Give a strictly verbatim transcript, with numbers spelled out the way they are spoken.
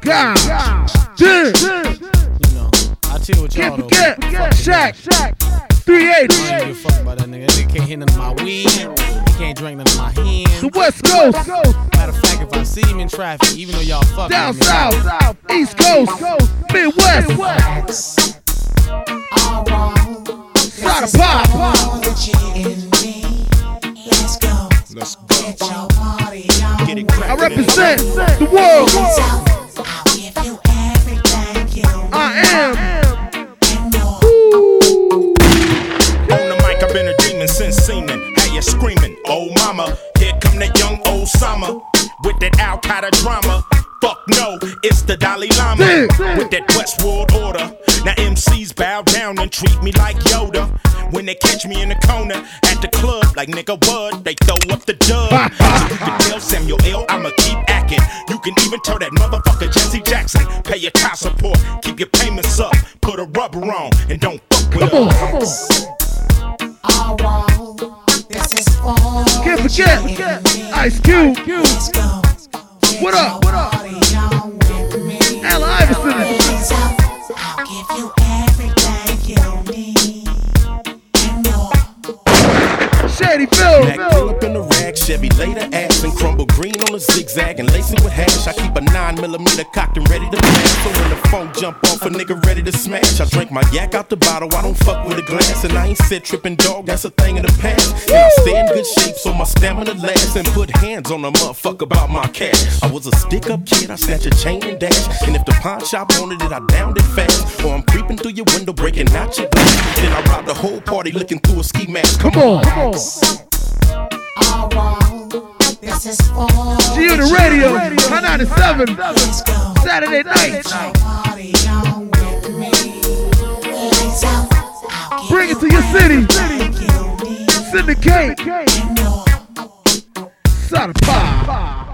God. Damn. You know, I chill with y'all Can't forget, Shaq. three eighty. I don't give a fuck about that nigga. That nigga can't hit none of my weed. He can't drink none of my hands. The West Coast. Matter of fact, if I see him in traffic, even though y'all fuck Down with me, south, East Coast, Midwest, side of pop. Let's go. Let's go. Get your party on. Get it crackin'. I represent the world. I'll give you everything you I am. and more. On the mic, I've been a demon since seeming. How you screaming? Oh mama, here come that young Osama with that Al Qaeda drama. Fuck no, it's the Dalai Lama Damn. with that Westworld order. Now M Cs bow down and treat me like Yoda. When they catch me in the corner at the club, like nigga what? They throw up the dub. So you can tell Samuel L. I'ma keep acting. You can even tell that motherfucker Jesse Jackson. Pay your child support, keep your payments up, put a rubber on, and don't fuck with Come on, us. come on. Alright, this is for Can't forget, Ice Cube. Let's go. Get What up? your party on with me. Allen Iverson. Hands up. I'll give you everything you need and more. Shady Phil. Mac pull up in the rag, Chevy later ass and crumble green on a zigzag and lace it with hash. I keep a nine millimeter cocked and ready to blast. So when the phone jump off, a nigga ready to smash. I drink my yak out the bottle, I don't fuck with a glass. And I ain't said tripping dog, that's a thing of the past. And I stay in good shape so my stamina lasts. And put hands on a motherfucker about my cash. I was a stick up kid, I snatch a chain and dash. And if the pawn shop wanted it, I downed it fast. Or I'm creeping through your window, breaking out your glass. Then I robbed the whole party looking through a ski mask. Come on, come on. Alright, this is for G on the radio, nine ninety-seven, Let's go. Saturday night. Get your party on with me. Hands up. I'll give Bring it to you your city. everything you need Syndicate, and more. side of pop.